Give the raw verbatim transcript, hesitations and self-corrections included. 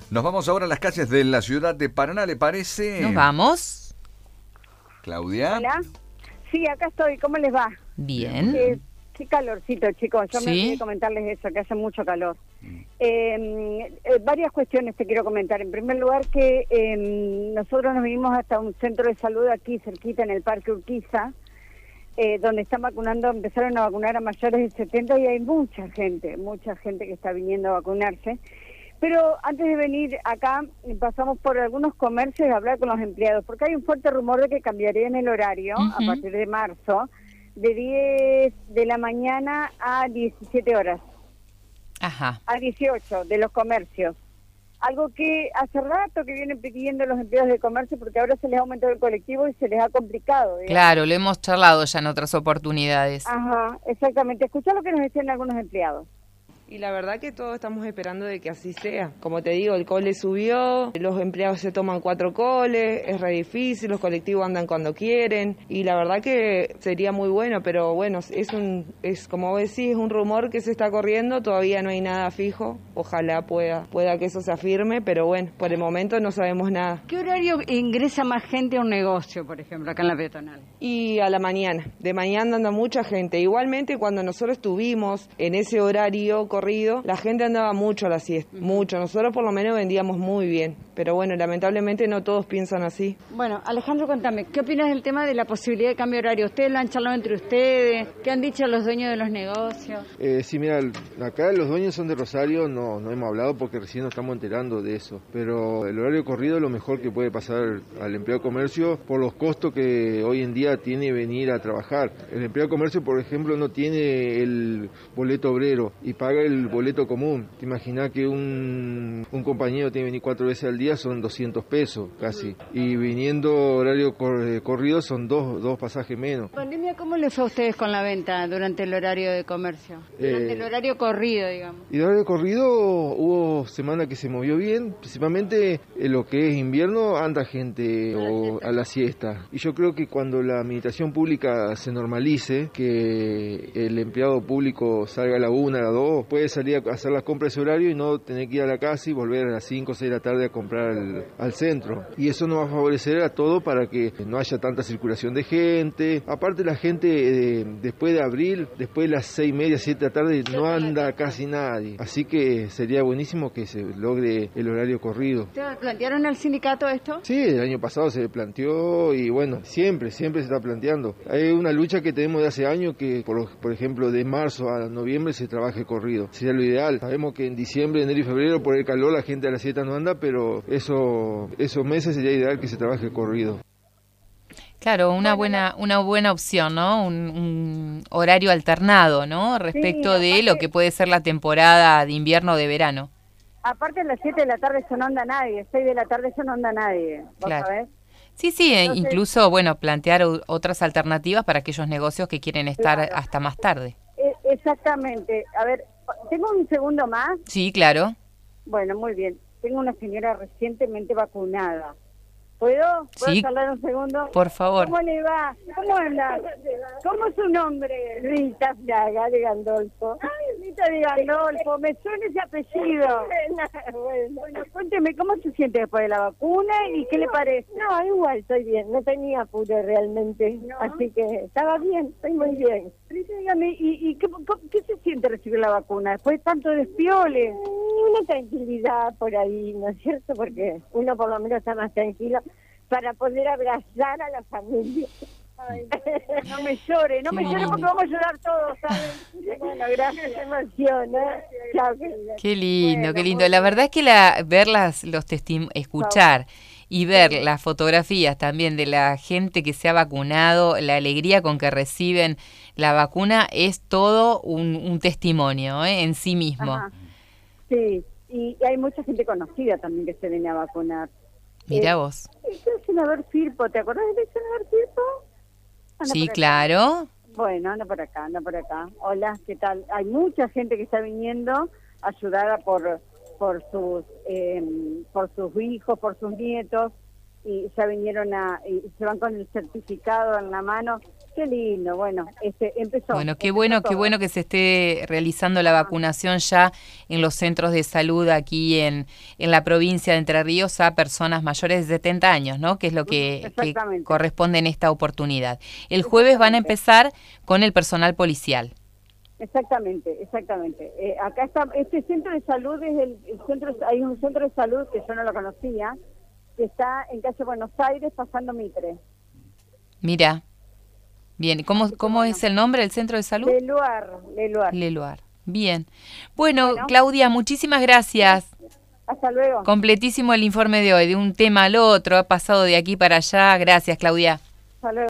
Nos vamos ahora a las calles de la ciudad de Paraná, ¿le parece? Nos vamos. Claudia. Hola. Sí, acá estoy. ¿Cómo les va? Bien. Eh, qué calorcito, chicos. Yo ¿Sí? me olvidé comentarles eso, que hace mucho calor. Eh, eh, varias cuestiones te quiero comentar. En primer lugar, que eh, nosotros nos vinimos hasta un centro de salud aquí, cerquita, en el Parque Urquiza, eh, donde están vacunando, empezaron a vacunar a mayores de setenta y hay mucha gente, mucha gente que está viniendo a vacunarse. Pero antes de venir acá, pasamos por algunos comercios y hablar con los empleados, porque hay un fuerte rumor de que cambiarían el horario Uh-huh. a partir de marzo, de diez de la mañana a diecisiete horas, Ajá. a dieciocho de los comercios. Algo que hace rato que vienen pidiendo los empleados de comercio, porque ahora se les ha aumentado el colectivo y se les ha complicado, digamos. Claro, lo hemos charlado ya en otras oportunidades. Ajá, exactamente. Escuchá lo que nos decían algunos empleados. Y la verdad que todos estamos esperando de que así sea. Como te digo, el cole subió, los empleados se toman cuatro coles, es re difícil, los colectivos andan cuando quieren y la verdad que sería muy bueno, pero bueno, es un es como vos decís, es un rumor que se está corriendo, todavía no hay nada fijo, ojalá pueda pueda que eso se afirme, pero bueno, por el momento no sabemos nada. ¿Qué horario ingresa más gente a un negocio, por ejemplo, acá en la peatonal? Y a la mañana, de mañana anda mucha gente. Igualmente cuando nosotros estuvimos en ese horario corrido, la gente andaba mucho a la siesta, mucho. Nosotros por lo menos vendíamos muy bien, pero bueno, lamentablemente no todos piensan así. Bueno, Alejandro, contame, ¿qué opinas del tema de la posibilidad de cambio de horario? ¿Ustedes lo han charlado entre ustedes? ¿Qué han dicho los dueños de los negocios? Eh, sí, mira, acá los dueños son de Rosario, no, no hemos hablado porque recién nos estamos enterando de eso, pero el horario corrido es lo mejor que puede pasar al empleado de comercio por los costos que hoy en día tiene venir a trabajar. El empleado de comercio, por ejemplo, no tiene el boleto obrero y paga el boleto común. Te imaginas que un, un compañero tiene que venir cuatro veces al día, son doscientos pesos casi, y viniendo horario cor, corrido son dos, dos pasajes menos. ¿Pandemia cómo les fue a ustedes con la venta durante el horario de comercio? Durante Eh, el horario corrido, digamos. Y de horario corrido hubo semana que se movió bien, principalmente en lo que es invierno anda gente o a la siesta. Y yo creo que cuando la administración pública se normalice, que el empleado público salga a la una, a la dos, puede salir a hacer las compras ese horario y no tener que ir a la casa y volver a las cinco o seis de la tarde a comprar al, al centro. Y eso nos va a favorecer a todo para que no haya tanta circulación de gente. Aparte la gente eh, después de abril, después de las seis y media, siete de la tarde, no anda casi nadie. Así que sería buenísimo que se logre el horario corrido. ¿Ustedes plantearon al sindicato esto? Sí, el año pasado se planteó y bueno, siempre, siempre se está planteando. Hay una lucha que tenemos de hace años que, por, por ejemplo, de marzo a noviembre se trabaje corrido. Sería lo ideal. Sabemos que en diciembre, enero y febrero, por el calor, la gente a la siesta no anda, pero eso, esos meses sería ideal que se trabaje corrido. Claro, una buena una buena opción, ¿no? Un, un horario alternado, ¿no? Respecto Sí, de aparte- lo que puede ser la temporada de invierno o de verano. Aparte, a las siete de la tarde eso no anda nadie, seis de la tarde eso no anda nadie. ¿Vos Claro. sabés? Sí, sí, e Entonces- incluso, bueno, plantear o- otras alternativas para aquellos negocios que quieren estar Claro. hasta más tarde. Eh, exactamente. A ver, ¿tengo un segundo más? Sí, claro. Bueno, muy bien. Tengo una señora recientemente vacunada. ¿Puedo? ¿Puedo Sí. charlar un segundo? Por favor. ¿Cómo le va? ¿Cómo anda? ¿Cómo es su nombre? Rita Fraga de Gandolfo. Ay, Rita de Gandolfo, me suena ese apellido. Bueno, bueno, cuénteme, ¿cómo se siente después de la vacuna y qué le parece? No, igual estoy bien, no tenía apuro realmente, ¿No? así que estaba bien, estoy muy bien. Rita, dígame, ¿y, y qué, qué se siente recibir la vacuna después de tanto despiole? Una tranquilidad por ahí, ¿no es cierto? Porque uno por lo menos está más tranquilo para poder abrazar a la familia. Ay, no me llore, no Qué me llore lindo. porque vamos a llorar todos, ¿saben? Bueno, gracias, se emociona. Chao, querida. Qué lindo, Bueno, qué lindo. muy La bien. verdad es que la, ver las, los testim escuchar y ver las fotografías también de la gente que se ha vacunado, la alegría con que reciben la vacuna es todo un, un testimonio, ¿eh? En sí mismo. Ajá. Sí, y hay mucha gente conocida también que se viene a vacunar. Mira Eh, vos. Es el senador Firpo, ¿te acordás del senador Firpo? Anda Sí, por acá. claro. Bueno, anda por acá, anda por acá. Hola, ¿qué tal? Hay mucha gente que está viniendo ayudada por por sus eh, por sus hijos, por sus nietos. y ya vinieron a, y se van con el certificado en la mano. Qué lindo, bueno, este, empezó. Bueno, qué empezó bueno, todo. qué bueno que se esté realizando la vacunación ya en los centros de salud aquí en, en la provincia de Entre Ríos a personas mayores de setenta años, ¿no? Que es lo que, que corresponde en esta oportunidad. El jueves van a empezar con el personal policial. Exactamente, exactamente. Eh, acá está, este centro de salud es el, el centro, hay un centro de salud que yo no lo conocía, que está en calle Buenos Aires pasando Mitre. Mira. Bien, ¿cómo, cómo bueno. es el nombre del centro de salud? Leluar, Leluar. Leluar. Bien. Bueno, bueno, Claudia, muchísimas gracias. Hasta luego. Completísimo el informe de hoy, de un tema al otro, ha pasado de aquí para allá. Gracias, Claudia. Hasta luego.